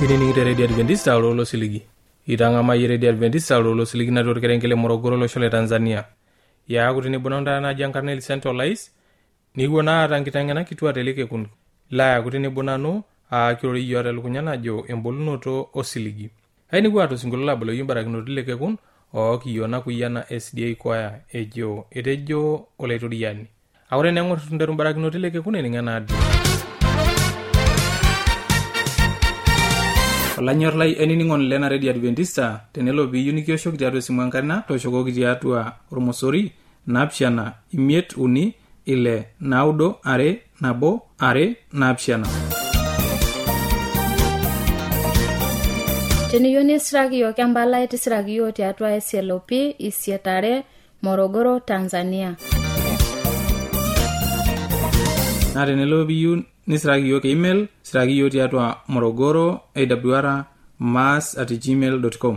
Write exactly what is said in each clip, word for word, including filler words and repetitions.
Ini ni Radio Adventista lolo siligi. Iranga ma Radio Adventista lolo siligi na do kerengele Morogoro lo shole Tanzania. Ya kutini bononda na jankarnel centralize ni wona rangitangana kitwa teleke kun. La kutini bonano a kirori yore lukunyana jo emboluno to osiligi. Haini gwato singolola bolo yumbara kino teleke kun o kiyona kuyana S D A kwaya ejo etejo olaitoriani. Awore nengo tunderu mbara kino teleke kun eningana adi. Olanyor lai eniningon lena Radio Adventista tenelo bi unikio shok tiatua simuankarina to shoko tiatua ormosori napshana imiet uni ile naudo are nabo are napshana. Teniyoni sragiyo kambala iti sragiyo tiatua S L O P isietare Morogoro Tanzania. Na tenelo bi nisragiyo ke email sragiyo tiatua morogoro awr mass at gmail dot com.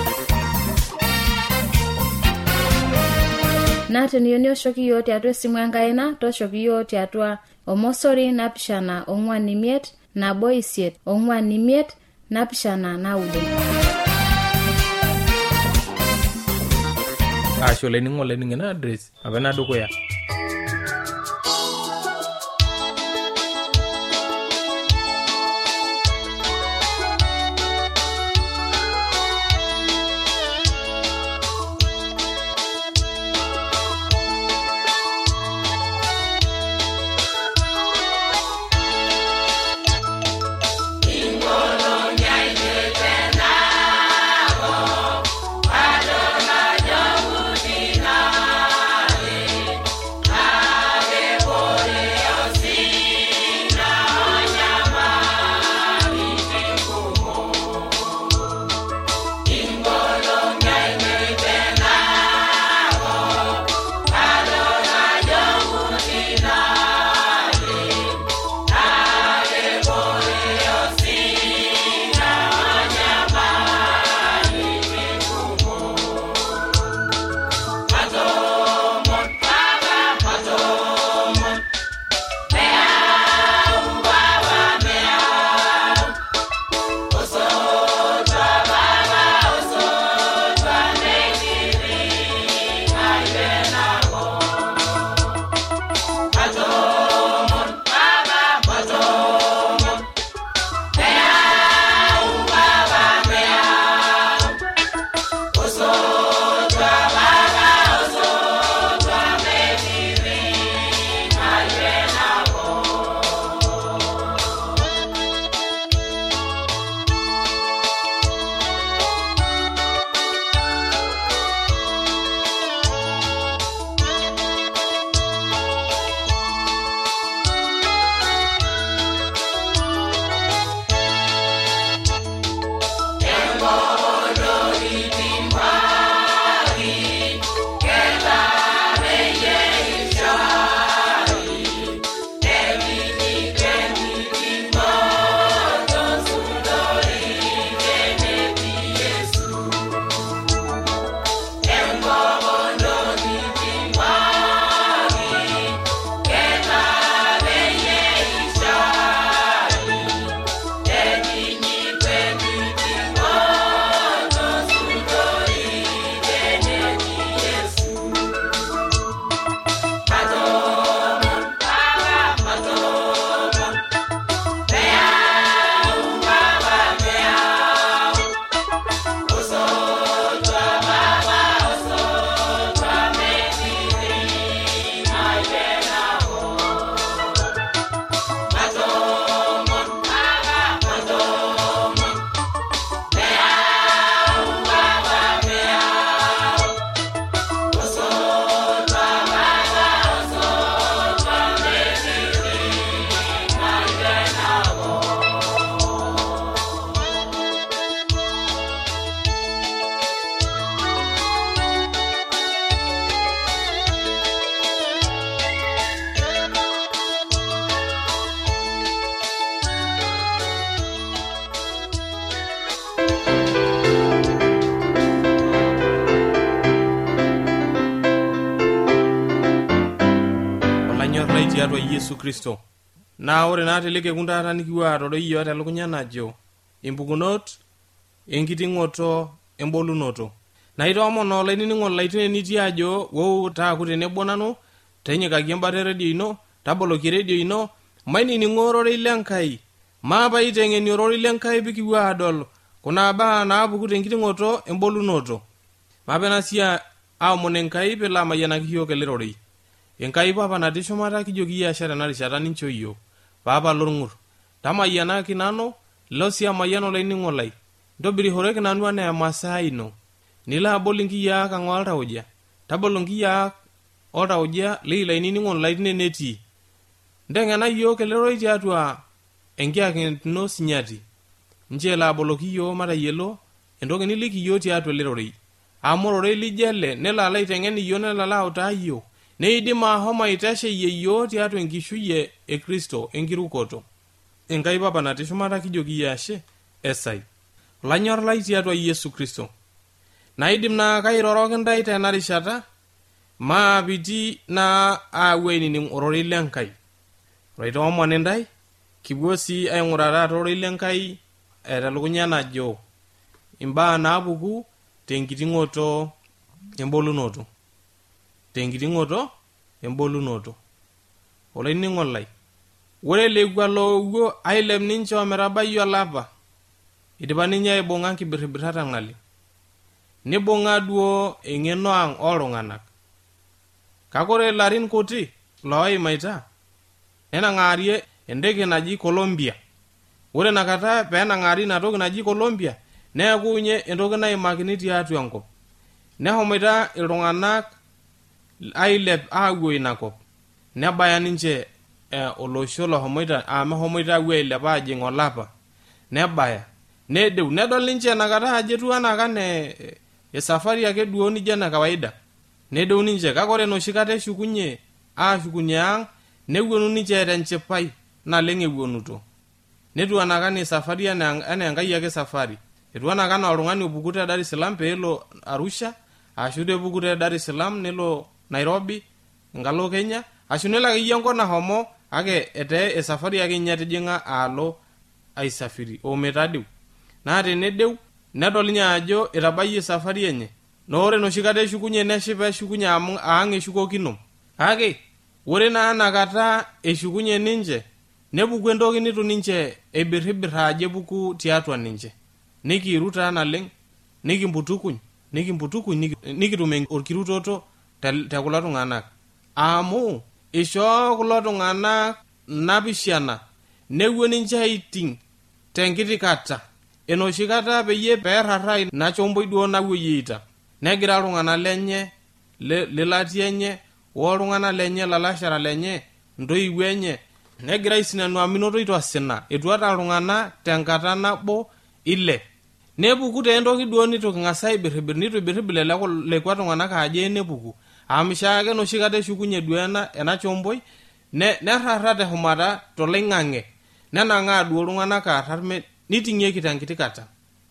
Na teniyoni oshokiyo tiatua simuankaina to shokiyo tiatua omosori napishana ongwani miet na boisiet ongwani miet napishana naude. Asho leningo leningena address abena dukoya. Yesu Kristo. Na ore na teleke kundata nikiwa rodo iyo atalukunya najo. impukunot enkiting'oto embolunoto. Na itoomon olainining'oni lai nitii ajo wou taaku tenebo nanu tenyikaki embata redio ino, taboloki redio ino, mainining'o ororei lenkai, maapa iteng'eni ororei lenkai pikipuo adol kuna baa naapuku tenkiting'oto embolunoto. Maapena sia aomon enkai pelo amayianaki yiok ele rorei. Enkai papa natii shumata kijoki yie ashe tena rishata nincho yiok. Papa lorng'ur, tamayianaki nanu, lo sii amayian olainining'oni lai. Ntobirihoreki nanu anaa emasaa ino. Nilo abol inkiyiak ang' oltauja, tabolo inkiyiak oltauja liilainining'oni lai tine netii. Nteng'ena yiok ele rorei tiatua enkiakino sinyati. Nche elo aboloki yiok matayiolo entoki niliki yiok tiatua ele rorei. Amu ororei lijo ele nelo alo aiteng'en yiok, nelo alo autaa yiok, neidim ahomo aitasheyie yiok tiatua enkishui e Kristo enkirukoto. Enkai papa natii shumata kijoki yie ashe esai. Olanyor lai tiatua Yesu Kristo. Naidim naa kairoroki ntai tena rishata maapiti naa aapuo ainining' ororei lenkai. Roitoomon ntai kipuo sii aing'uraa ororei lenkai etelukunya najo imbaa naapuku tenkiting'oto embolunoto. Tenkiting'oto embolunoto. Olainining'oni lai, ore lekwa loowuo ailep ninche ometabai olapa, idipa ninye aibung'a nkibirribirat ang'ali. Nibung'a duo eng'eno ang' oltung'anak. Kake ore larin kuti looimaita nenang'aarie endeke naji Colombia. Ore nakata peenang'aari ina toki naji Colombia neakunye entoki naimakini tiatua enkop. Nehomoita iltung'anak ailep aapuo inakop. Nebaya ninche eh, olosho lohomoita amehomoita apuo ailep aajing' olapa. Nebaya nedeu nedol ninche nakata ajo etiu anaa kane esafari ake duo nijo ena kawaida. Nedeu ninche, kake ore enoshi kata eshukunye aashukunye ang' newuonu ninche eeta enchipai naleng' ewuonuto. Netiu anaa kane safari enaa enkai ake safari. Etiu anaa kana oltung'ani opuku te Dar es Salaam peelo Arusha, ashu tepuku te Dar es Salaam nelo Nairobi enkalo Kenya, ashu nelo akeyie enkop nahomo ake etee esafari ake ninye etijing'a alo aisafiri ometadeu. Naa tenedeu nedol ninye ajo etabayie safari enye. Na ore enoshi kata eshukunye neshipa eshukunye aang' eshukokino. Kake ore naa nakata eshukunye ninche nepuku entoki nitu ninche ebirribirr ajo epuku tiatua ninche. Nikiiru taa naleng', nikimputukuny, nikimputukuny nikitum orkirutoto te kulo tung'anak. Amu ishoo kulo tung'anak napishana newuo ninche aiting' tenkiti kata. Enoshi kata peyie peerrarai ina chomboi duo nawuoyieita. Negira iltung'anak lenye, lilatia enye, oltung'anak lenye, lalashara lenye, ntoiwuo enye, negira aisinanu aminoto itu asina, etuata iltung'anak tenkata nabo ile. Nepuku tee entoki duo nitu king'asa aibirribirr, nitu ibirribirr lelo lekwa tung'anak ajo enepuku. Amishaake enoshi kata eshukunye duo ena, ena chomboi, nerrarra teshumata toloing'ang'e. Nenang'aa duo iltung'anak aarrar niting'ieki tenkiti kata.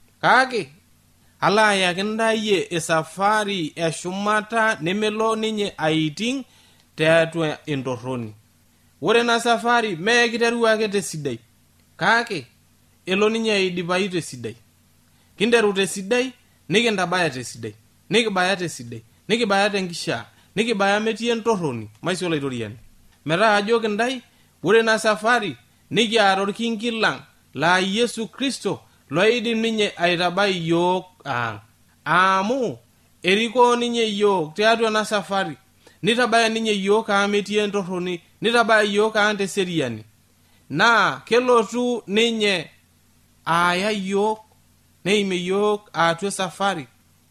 Kake ala ayaki ndayie esafari eshumata nemelo ninye aiting' tiatua entorroni. Ore ena safari mee kiteru ake tesidai. Kake elo ninye aidipayu tesidai. Kinteru tesidai, nikintabaya tesidai. Nikibaya tesidai. Nikibaya tenkishaa. Nikibaya metii entorroni, maisho olaitoriani. Metaa ajo kindai, ore ena safari nikiata orkingi lang' laa Yesu Kristo loidim ninye aitabai yiok ang'. Amu erikoo ninye yiok tiatua ena safari. Nitabaya ninye yiok ang' metii entorroni. Nitabaya yiok ang' teseriani. Naa kelotu ninye aya yiok, neime yiok atua safari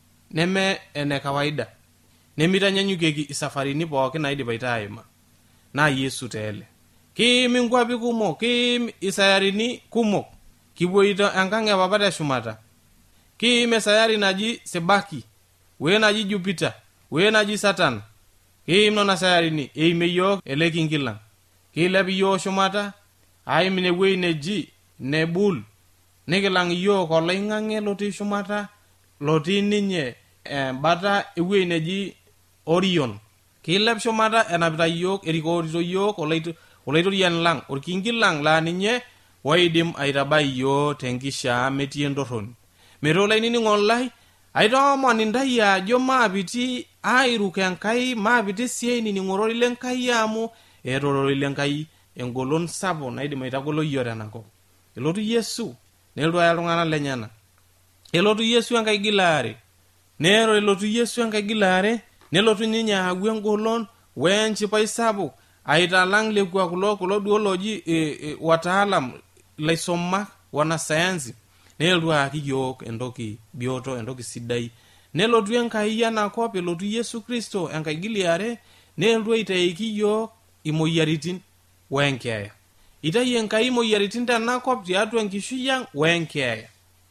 neme ene kawaida. Nemitanyanyukieki isafarini pookin naidipaita aima. Naa Yesu teele. Kiimi nkwapi kumok, kiim isayarini kumok. Kipuoito enkang' e papa teshumata. Kiim esayari naji Sebaki, we naji Jupiter, we naji Saturn. Kiim nona sayarini, eime yiok ele kingi lang'. Kiilep yiok shumata, aim inewuei neji Nebul. Nikilang' yiok oloing'ang'e lotii shumata, lotii ninye embata ewuei neji Orion. Kiilep shumata enapita yiok, erikoorito yiok olaitorian lang', orkingi lang' laa ninye oidim aitabai iyiok tenkishaa metii entorroni. Metii olainining'oni lai aitoomon intai ajo maapiti airuk Enkai, maapiti sii ainining'o le Enkai amu eeta ororei le Enkai engolon sapuk naidim aitagolo iyiok tenakop. Elotu Yesu nelotu aya iltung'anak lenyenak. Elotu Yesu Enkai gilaare. Nero elotu Yesu Enkai gilaare, nelotu ninye ayau engolon wenchipai sapuk aitalang' lekwa kulo kulo duo loji e, e, wataalam laisomak wanasayansi. Nelotu ayaki iyiok entoki bioto, entoki sidai. Nelotu Enkai enakop, elotu Yesu Kristo Enkai gilaare, nelotu aitaiki iyiok imoyiaritin wenkeeya. Itayu Enkai imoyiaritin tenakop tiatua enkishui ang' wenkeeya.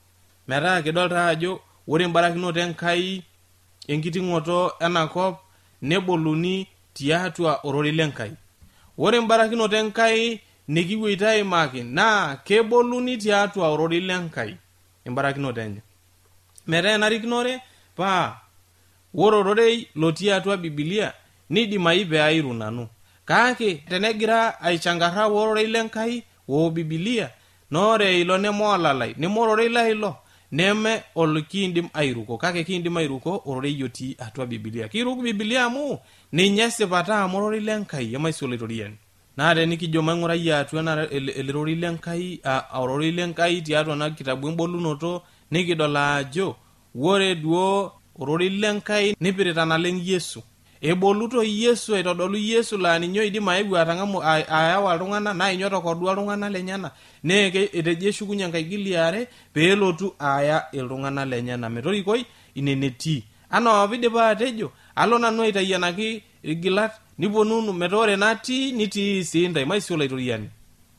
Metaa kidolta ajo ore embarakinoto Enkai enkiting'oto enakop neboluni tiatua ororei le Enkai. Ore embarakinoto Enkai nikiwuita aimaki naa keboluni tiatua ororei le Enkai embarakinoto enye. Metaa enarikinore paa ore ororei lotii atua Biblia nidimayu pee airu nanu. Kake tenegira aichangarra ororei le Enkai o Biblia nore ilo nemolalai, nemororei lai ilo neme olokiindim airuko, kake kiindim airuko ororei otii atua Biblia. Kiruku Biblia amu ninye sipata amu ororei le Enkai emaiso loitoriani. Naa tenikijo maing'urai atua ele rorei le Enkai, ororei le Enkai tiatua ena kitabu embolunoto nikidol ajo ore duo ororei le Enkai nipirita naleng' Yesu. Eboluto Yesu aitodolu Yesu laa ninye oidim ayeu atang'amu ayawa iltung'anak naa inyo tokordua iltung'anak lenyenak. Neeke etejo eshukunye Enkai gilaare peelotu aya iltung'anak lenyenak metorikoi inenetii. Anaa opidipa atejo alo nanu aitayianaki irgilat niponunu metaa ore natii nitii sii ntai maisio laitoriani.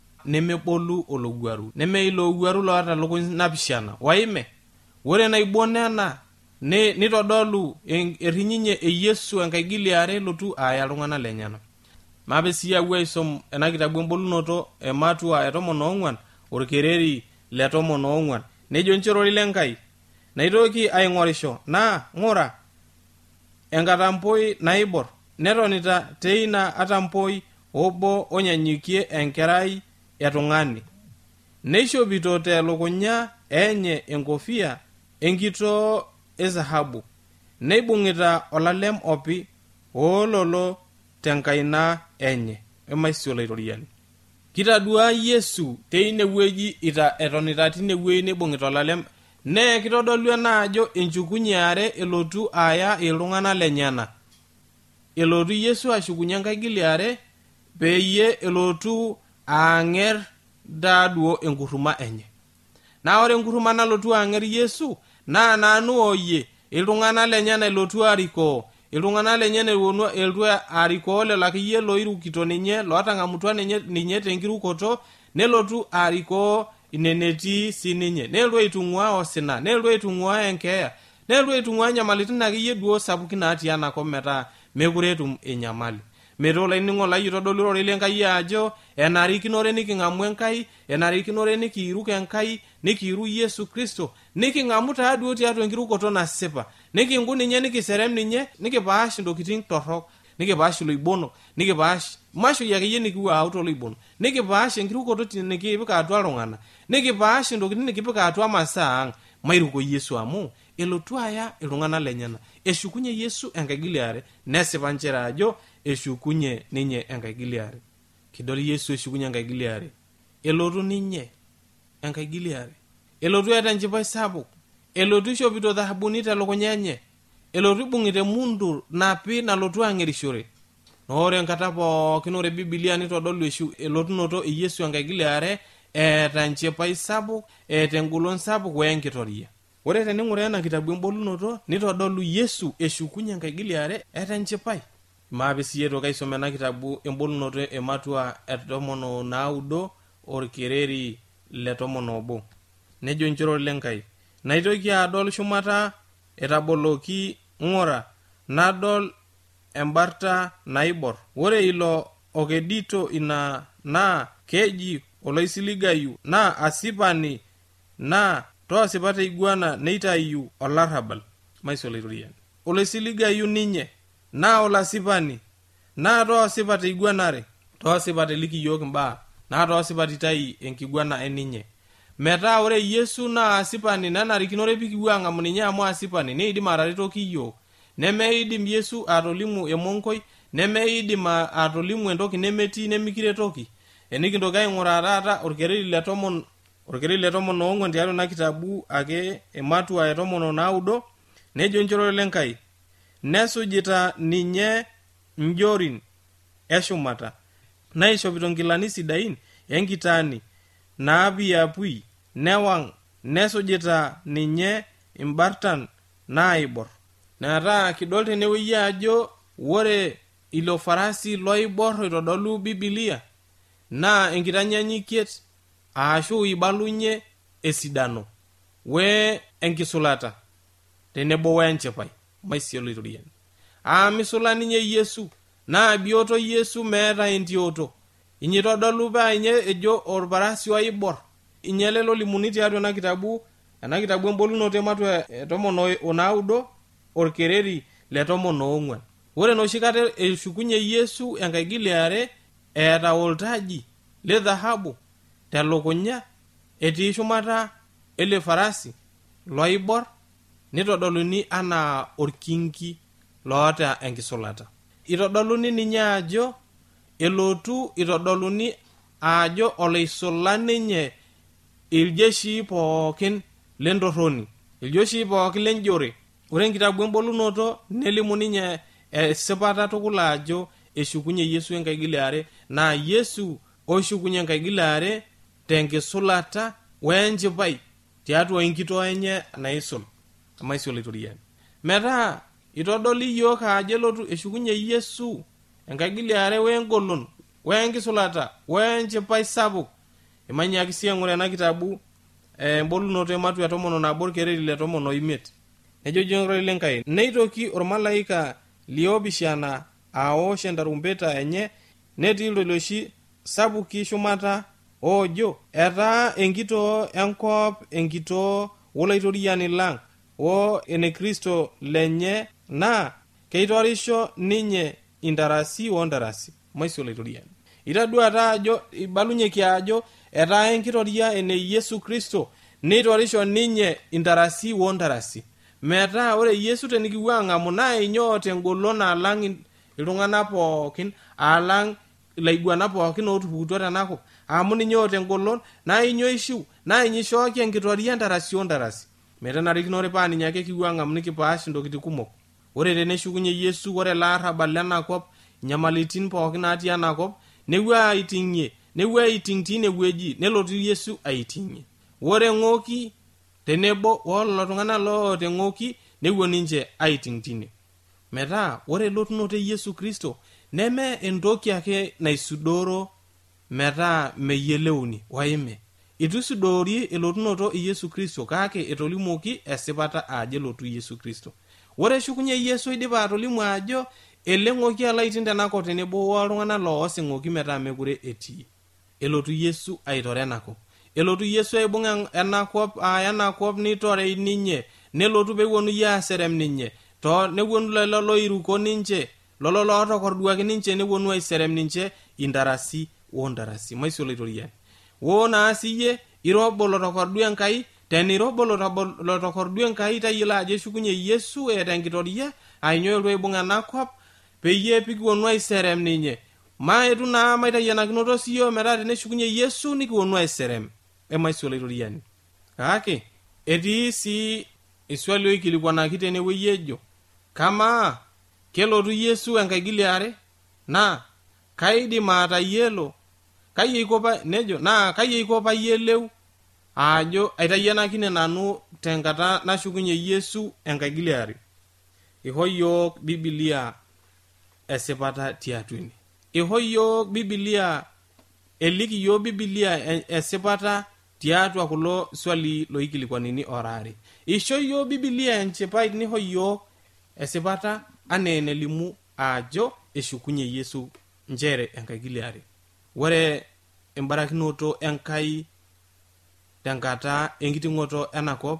Nemebolu olowuaru, neme ilo owuaru loota lukuny napishana. Waime, ore naibon ena ne nitodolu errinyenye e Yesu Enkai gilaare lotu aya iltung'anak lenyenak. Maape sii apuo aisom ena kitabu embolunoto ematua etomon oong'uan orkereri le tomon oong'uan. Nejo nchorori le Enkai naitoki aing'orisho naa ng'ura enkatampoi naibor netonita teina atampoi obo onyanyukie enkerai etung'ani. Neishopito telukunya enye enkofia enkitoo ezahabu. Neibung'ita olalem opi oololo tenkaina enye emaisio laitoriani. Kitadua Yesu teine wueji ita etonita tine wueji neibung'ita olalem. Nee kitodolu ena ajo enchukunye are elotu aya iltung'anak lenyenak. Elotu Yesu ashukunye Enkai gilaare peyie elotu aang'er daaduo enkurruma enye. Naa ore enkurruma nalotu aang'er Yesu naa nanu oyie iltung'anak lenyenak elotu arikoo. Iltung'anak lenyenak elotu arikoo lelo akeyie loirukito ninye lootang'amutua ninye ninye tenkirukoto nelotu arikoo inenetii sininye. Nelotu aitung'ua osina, nelotu aitung'ua enkeeya, nelotu aitung'ua nyamalitin akeyie duo sapukin natii enakop metaa mekure etum enyamali. Metii olainining'oni lai itodolu ororei le Enkai ajo enarikinore niking'amu Enkai, enarikinore nikiiruk Enkai, nikiiru Yesu Kristo, niking'amu taaduo tiatua enkirukoto nasipa, nikinku ninye nikiserem ninye, nikipaash intokiting torrok, nikipaash iloibonok, nikipaash mashoi akeyie nikiwa auto loibono, nikipaash enkirukoto nikipik atua iltung'anak, nikipaash intokiting nikipik atua masaa ang', mairuko Yesu amu elotu aya iltung'anak lenyenak. Eshukunye Yesu Enkai gilaare nesipa nchere ajo eshukunye ninye Enkai gilaare. Kidol Yesu eshukunye Enkai gilaare. Elotu ninye Enkai gilaare. Elotu eeta enchipai sapuk. Elotu ishopito dhahabuni telukunya enye. Elotu ibung'ita emundu napi nalotu ang'erishore. Ore enkata pookin ore Biblia nitodolu eshu elotunoto e Yesu Enkai gilaare eeta enchipai sapuk, eeta engolon sapuk wenkitoria. Ore tening'ura ena kitabu embolunoto nitodolu Yesu eshukunye Enkai gilaare eeta enchipai. Maape sii toki aisoma ena kitabu embolunoto ematua etomon naudo orkereri le tomon obo. Nejo nchorori le Enkai naitoki adol shumata etaboloki ng'ura nadol embarta naibor. Ore ilo okedito ina naa keji oloisiligayu naa asipani naa toasipata iguana neitayu olarrabal maiso laitoriani. Oloisiligayu ninye naa olasipani naa toasipata iguanare toasipata liki yiok mbaa naa toosipatitai enkiguana eninye. Metaa ore Yesu naa asipani nenarikinore pikipuo ang'amu ninye amu asipani neidim ataretoki iyiok. Nemeidim Yesu atolimu emonkoi, nemeidim atolimu entoki nemetii nemikiretoki. Enikintoki aing'uraa taata orkereri le tomon orkereri le tomon oong'uan tiatua ina kitabu ake ematua e tomon onaudo, nejo njorore lenkai nesujita ninye njorin eshumata naishopito nkilani sidain enkitaani naapiapui newang nesujita ninye imbartan naibor. Neetaa kidol tenewueji ajo ore ilo farasi loibor oitodolu Biblia naa enkitanyanyikiet aashu ibalunye esidano we enkisulata tenebo wenchipai maisiolo itorian. Aa misula ninye Yesu naa bioto Yesu meeta entioto. Inyitodolu paa inye ejo orparasi oibor. Inyele lolimuni tiatua ena kitabu ena kitabu embolunoto ematua e tomon onaudo orkereri le tomon oong'uan. Ore noshi kata eshukunye Yesu enkaigili are eeta oltaji le dhahabu telukunya etii shumata ele farasi loibor nitodoluni anaa orkingi loota enkisulata. Itodoluni ninye ajo elotu itodoluni ajo oloisula ninye iljeshi pookin lentorroni, iljeshi pookin lenjore. Ore enkitabu embolunoto nelimu ninye esipata tukul ajo eshukunye Yesu enkaigili are naa Yesu oshukunye enkaigili are tenkisulata wenchipai tiatua enkitoo enye naisul maisiolo itorian. Metaa itodoli yiok ajo elotu eshukunye Yesu enkaigili are wengolon wenkisulata wenchipai sapuk. Imanyaki sii eng'ura ena kitabu embolunoto ematua e tomon nabo orkereri le tomon oimiet. Nejo njorore lenkai neitoki ormalaika liopishana aosh entarumbeta enye netii iltoloishi sapuki shumata oojo etaa enkitoo enkop enkitoo wolaitoriani lang o ene Kristo lenye naa keitorisho ninye intarasi ontarasi maisiolo itoriani. Itadua taa ajo ibalunyeki ajo etaa enkitoria ene Yesu Kristo neitorisho ninye intarasi ontarasi. Metaa ore Yesu tenikipuo ang'amu naa inyoo tengolon alang iltung'anak pookin alang ilaiguanak pookin ootupukutuo tenakop amu ninyo tengolon naa inyoo ishiu naa inyishooki enkitoria ntarasi ontarasi. Metenarikinore paa ninye ake kipuo ang'amu nikipaash ntokitin kumok. Ore teneshukunye Yesu ore larrabal lenakop nyamalitin pookin natii enakop nepuo aiting'ie nepuo aiting' tinewueji nelotu Yesu aiting'ie. Ore ng'oki tenebo ololo tung'anak loote ng'oki nepuo ninche aiting' tine. Metaa ore elotunoto e Yesu Kristo neme entoki ake naisudoro metaa meyieleuni waime. Itu sudori elotunoto e Yesu Kristo kake etolimuoki esipata ajo elotu Yesu Kristo. Ore eshukunye Yesu idipa atolimu ajo eleng'oki alaitin tenakop tenebo oltung'anak loosing'oki metaa mekure etii. Elotu Yesu aitore enakop. Elotu Yesu aibung' enakop aa enakop nitorei ninye nelotu pewuonu aserem ninye to neponu lelo loiruko ninche lolo lootokorduaki ninche neponu aiserem ninche intarasi ontarasi maisiolo itoriani. Wo naa siyie irobo lotokordu Enkai tenirobo lotokordu Enkai tayiolo ajo eshukunye Yesu eeta enkitoria ainyo elotu aibung' enakop peyie pikiwuonu aiserem ninye. Maetu naa maitayianakinoto siyo metaa teneshukunye Yesu nikiwuonu aiserem emaisiolo itoriani. Kake etii sii iswali oikilikuanaki tenewueji ejo kamaa kelotu Yesu enkaigili are naa kaidim atayielo kai eiko pa nejo naa kai eiko payieleu ajo aitayianakine nanu tenkata nashukunye Yesu enkaigili are. Iho yiok Biblia esipata tiatuni. Iho yiok Biblia eliki yiok Biblia esipata tiatua kulo swali loikilikuanini orare. Isho yiok Biblia enchipai niho yiok esipata anaa enelimu ajo eshukunye Yesu njere enkaigili are. Ore embarakinoto Enkai tenkata enkiting'oto enakop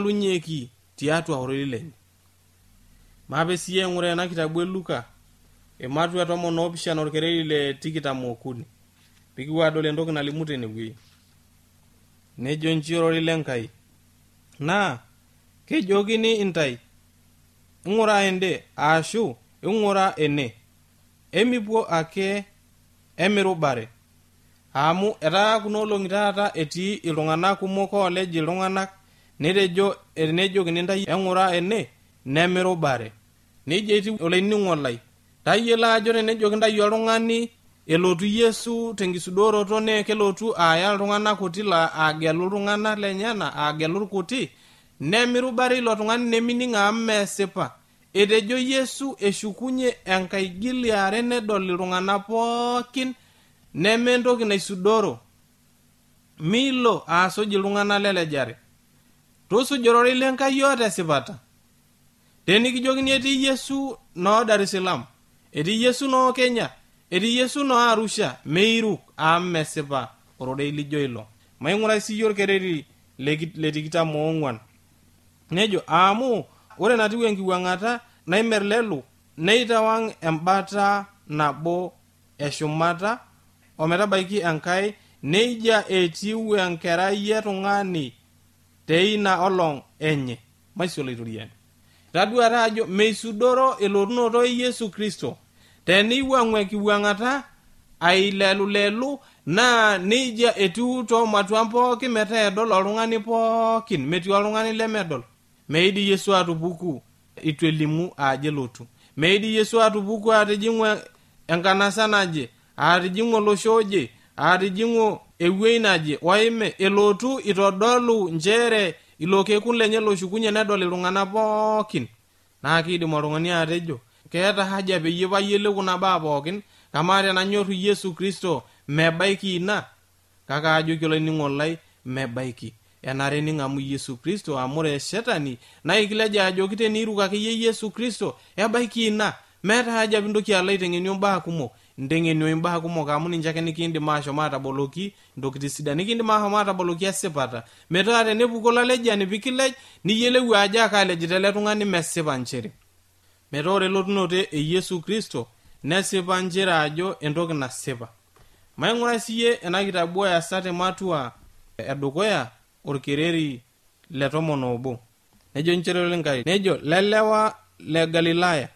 neibalunyeki tiatua ororei lenye. Mape siye eng'ure ena kitabu e Luka ematua tomon oopishana orkereri le tikitam okuni pikipuo adol entoki nalimu tenewueji. Nejo nchirori lenkai naa kejokini intai ing'ura ende ashu ing'ura ene emipuo ake emirubare amu etaa kuna olong'i taata etii iltung'anak kumok oolej iltung'anak netejo enejokini intai eng'ura ene nemirubare. Nejo etii olainining'o lai tayiolo ajo tenejoki intai oltung'ani elotu Yesu tenkisudoroto nee kelotu aaya iltung'anak kuti la agelu iltung'anak lenyana agelu irkuti nemirubare ilo tung'ani nemining' amu mesipa. Etejo Yesu eshukunye enkaigili are nedol iltung'anak pookin nementoki naisudoro milo asuj iltung'anak lelejare. Tusujorori lenkai yote esipata. Tenikijokini etii Yesu noo Dar es Salaam, etii Yesu noo Kenya, etii Yesu noo Arusha, meiruk amu mesipa ororei lijo ilo. Maing'urai siyie orkereri le tikitam oong'uan. Nejo amu ore natiu enkiwuang'ata naimerlelu neitawang' embata nabo eshumata ometabaiki enkai neija etiu enkerai etung'ani teina olong' enye. Maisolo itoriani. Taduata ajo meisudoro elotunoto e Yesu Kristo. Teniwuang'u enkiwuang'ata ailelulelu naa neija etiu toomatuan pookin metaa edol oltung'ani pookin metii oltung'ani lemedol. Meidi Yesu atupuku itu elimu aje lotu. Meidi Yesu atupuku atijing'u enkanasa naje, atijing'u olosho oje, atijing'u ewuei naje oime elotu itodolu njere ilo kekun lenye loshukunye nedol iltung'anak pookin. Naa kiidim oltung'ani atejo keeta haja peyie payiolou kuna baa pookin kama tenanyorru Yesu Kristo mebaiki ina. Kaka ajoki olainining'o lai mebaiki. Enare ning'amu Yesu Kristo amu ore shetani na ikileja ajoki teniruka akeyie Yesu Kristo ebaiki ina. Meeta haja pintoki alo aiteng'enio mbaa kumok. Nteng'enio mbaa kumok amu ninche ake nikiindim ashom ataboloki ntokitin sidan. Nikiindim ashom ataboloki esipata. Metaa tenepuku olalejani pikilej niyiolou ajo akalejita ele tung'ani mesipa nchere. Metaa ore elotunoto e Yesu Kristo nesipa nchere ajo entoki nasipa. Maing'urai siyie ena kitabu easate matua edukuya orkereri le tomon obo. Nejo nchere lenkai. Nejo lelewa le Galilaya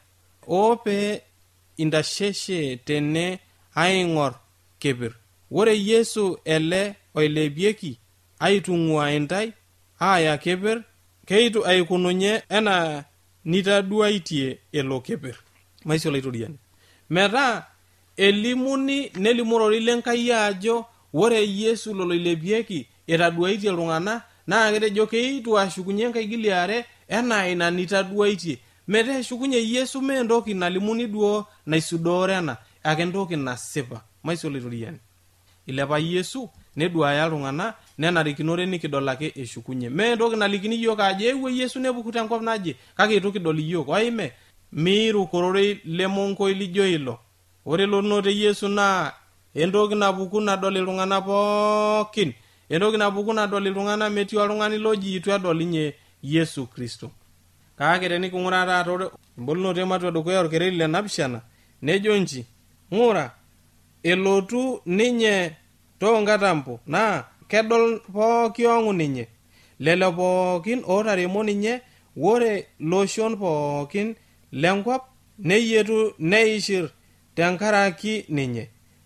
ope intasheshe tene aing'or kepir. Ore Yesu ele oilepieki aitung'ua intai aya kepir keitu aikununye ena nitaduaitie elo kepir. Maisolo itoriani. Metaa elimuni nelimurori lenkai ajo ore Yesu loloilepieki etaduaitie iltung'anak naa ketejo keitu ashukunye enkaigili are enaa ina nitaduaitie. Metaa eshukunye Yesu mee entoki nalimuni duo naisudoro ena ake entoki nasipa. Maisolo itoriani. Ilepa Yesu neduaya iltung'anak nenarikinore nikidol ake eshukunye. Mee entoki nalikini yiok ajo eewuo Yesu nepuku tenkop naje kake itu kidol yiok. Oime miiru kororei lemonkoi lijo ilo. Ore elotunoto e Yesu naa entoki napuku nadol iltung'anak pookin. Entoki napuku nadol iltung'anak metii oltung'ani loji itu edol ninye Yesu Kristo. Kake teniking'ura taata embolunoto ematua edukuya orkereri le napishana nejo nchi ng'ura elotu ninye toonkatampo naa kedol pooki ong'u ninye lelo pookin ootaremo ninye wore loshon pookin lenkop neyietu neishir tenkaraki ninye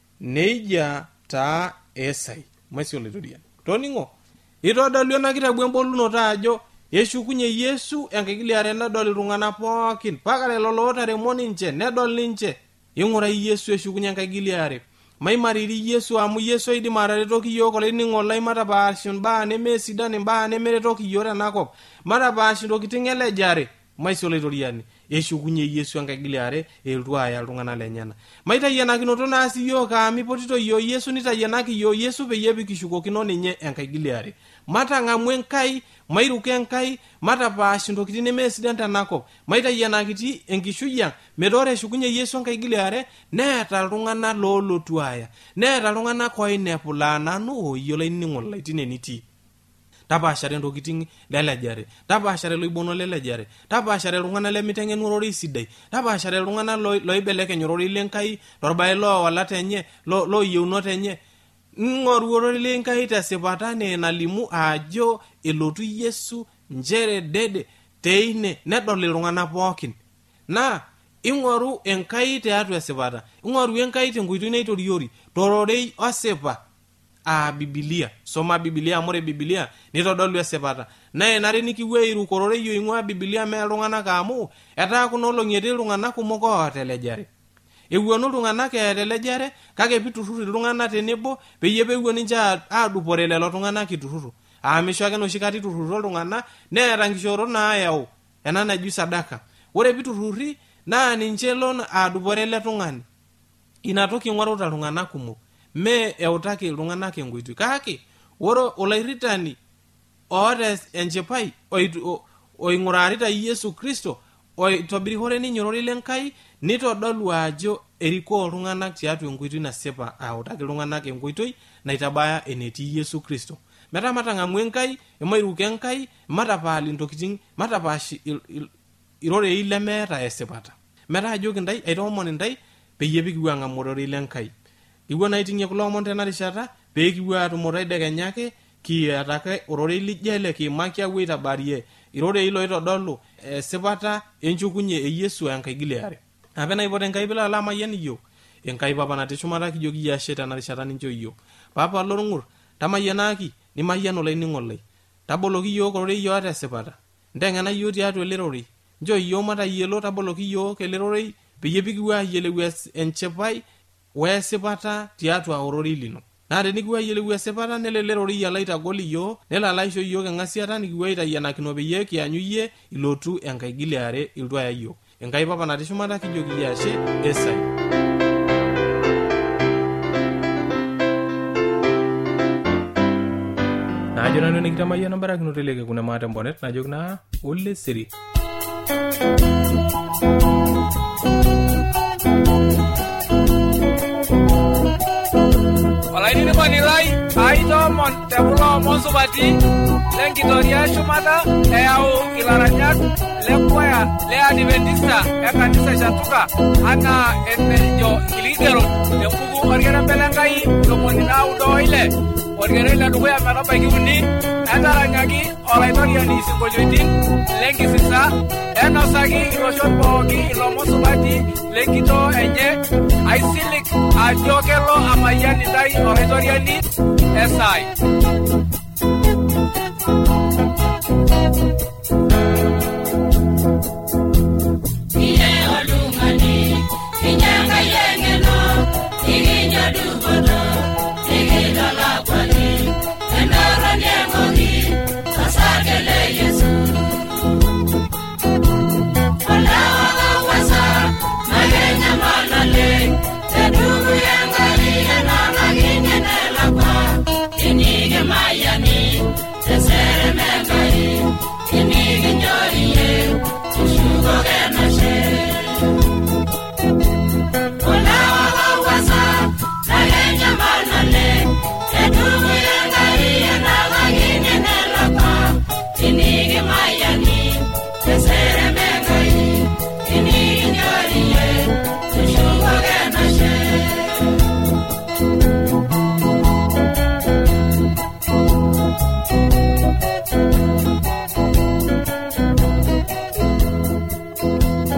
neija taa esai. Maisolo itoriani. Toning'o itodolu ena kitabu embolunoto ajo eshukunye Yesu enkaigili are nedol iltung'anak pookin paka lelo lootaremo ninche nedol ninche. Ing'urai Yesu eshukunye enkaigili are. Maimariri Yesu amu Yesu aidim ataretoki yiok olainining'o lai matapaash mbaa nemesidan mbaa nemeretoki yiok tenakop. Matapaash ntokitin elejare. Maisolo itoriani. Eshukunye Yesu enkaigili are eltu aya iltung'anak lenyana. Maitayianakinoto naasi yiok amu ipotito yiok Yesu nitayianaki yiok Yesu peyie pikishukokino ninye enkaigili are. Matang'amu enkai, mairuke enkai, matapaash ntokitin nemesidan tenakop. Maitayianakiti enkishui ang' metaa ore eshukunye Yesu enkaigili are neeta iltung'anak loolotu aya. Neeta iltung'anak oinepu laa nanu oyiolo ainining'o lai tine nitii. tapaashare ntokitin lelejare, tapaashare loibono lelejare, tapaashare iltung'anak lemitengen ororei sidai, tapaashare iltung'anak loibelekeny ororei lenkai torbae loowalata enye looyieunot enye. Ng'oru ororei lenkai tesipata nee nalimu ajo elotu Yesu njere dede teine nedol iltung'anak pookin. Na ing'oru enkai tiatua esipata, ing'oru enkai tenkoitoi naitoriori tororei osipa a Biblia. Soma Biblia, amore Biblia nitodolu esipata. Na enare nikiwuo iru kororei oing'ua Biblia me iltung'anak amu etaa kuna olong'i etii iltung'anak kumok ootelejare. Ewuonu iltung'anak etelejare kake piturrur iltung'anak tenebo peyie pewuo ninche aadupore lelo tung'anak iturruru. Aamisho ake noshi kata iturruro iltung'anak neeta nkishoorot naayau ena naji sadaka. Ore piturruri naa ninche lon aadupore ele tung'ani. Ina toki ing'oruta iltung'anak kumok. Me eutaki iltung'anak enkoitoi. Kake ore olairitani oota enchipai oing'urarita Yesu Kristo oitobirihore ninye ororei lenkai nitodolu ajo erikoo iltung'anak tiatua enkoitoi nasipa autaki iltung'anak enkoitoi naitabaya enetii Yesu Kristo. Metaa matang'amu enkai, emairuke enkai, matapaali ntokitin, matapaashi irorei lemeeta esipata. Metaa ajoki ntai aitoomon ntai peyie kipuo ang'amu ororei lenkai. Kipuo naa aiting'ie kulo omon tena rishata pee kipuo atumo tedekenya ake kiatake ororei lijo ele kiimaki apuo aitabarie irorei loitodolu esipata enchukunye e Yesu enkaigiliare. Ape naipot enkai pilo alo amayian iyiok, enkai papa natii shumata kijoki iyie ashe tena rishata nincho iyiok. Papa lorng'ur tamayianaki nimayian olainining'o lai. Taboloki iyiok ororei oota esipata. Nteng'ena iyiok tiatua ele rorei. Nchoo iyiok matayiolo, taboloki iyiok ele rorei peyie kipuo ayielou enchipai weesipata tiatua ororei lino. Naa tenikipuo ayielou esipata nelo ele rorei alo aitagol iyiok, nelo alo aisho iyiok eng'asiata nikipuo aitayianakino peyie kianyu iyie ilotu enkaigiliare iltu aya iyiok. Enkai papa natii shumata kijoki iyie ashe esai. Najo nanu nikitamayian nambarakino teleke kuna maata mbonet najoki naa ole siri. Olaini konilai aitoomon tekulo omon supati lenkitoria shumata eyau ilaranyak lekwaya le Adventista e kanisa Shatuka anaa enejo iligero tembuku orkerembe lenkai ntomoni naudo ile orkere ledukuya metabaiki uni etaranyaki olaitoriani isinkolioitin lenkisisa enosaki iloshon pooki ilomon supati lenkitoo enye aisilig ajo kelo amayian intai olaitoriani esai. Iye olungani inyanga yengeno iginyo dubodo igidala kwani endara nyemogi asagele Yesu olawa wasa magenya malale tedugu yangali enala ginyenela kwa inige mayani tesere mengai inige njoriye tushugo genashe.